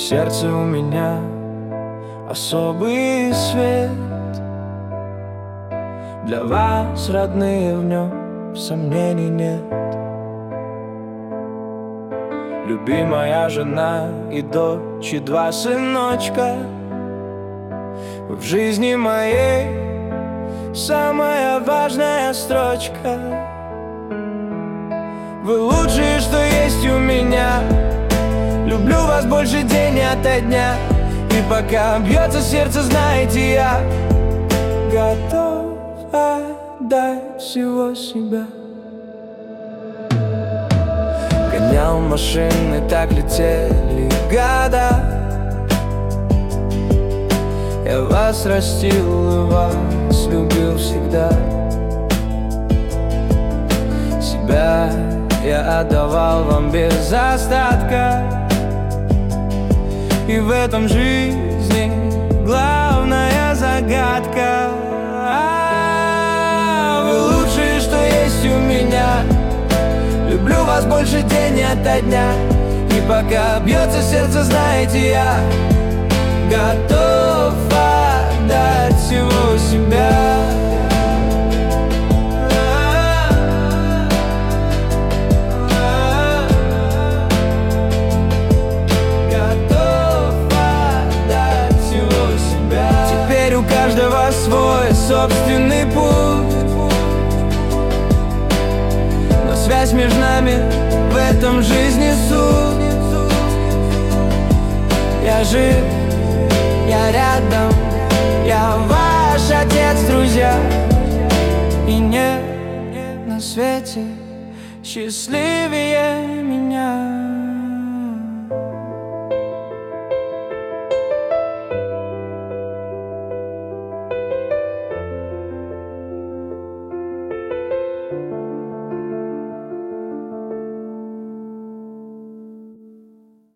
сердце у меня особый свет. Для вас, родные, в нем сомнений нет. Любимая жена и дочь, и 2 сыночка. Вы в жизни моей самая важная строчка. Вы лучшее, что есть у меня. Люблю вас больше день ото дня. И пока бьется сердце, знаете, я готов отдать всего себя. Гонял машины, так летели года. Я вас растил и вас любил всегда. Себя я отдавал вам без остатка. И в этом жизни главная загадка. Вы лучшее, что есть у меня. Люблю вас больше день ото дня. И пока бьется сердце, знаете, я готов отдать всего себя. У каждого свой собственный путь, но связь между нами в этом жизни суть. Я жив, я рядом, я ваш отец, друзья. И нет на свете счастливее меня.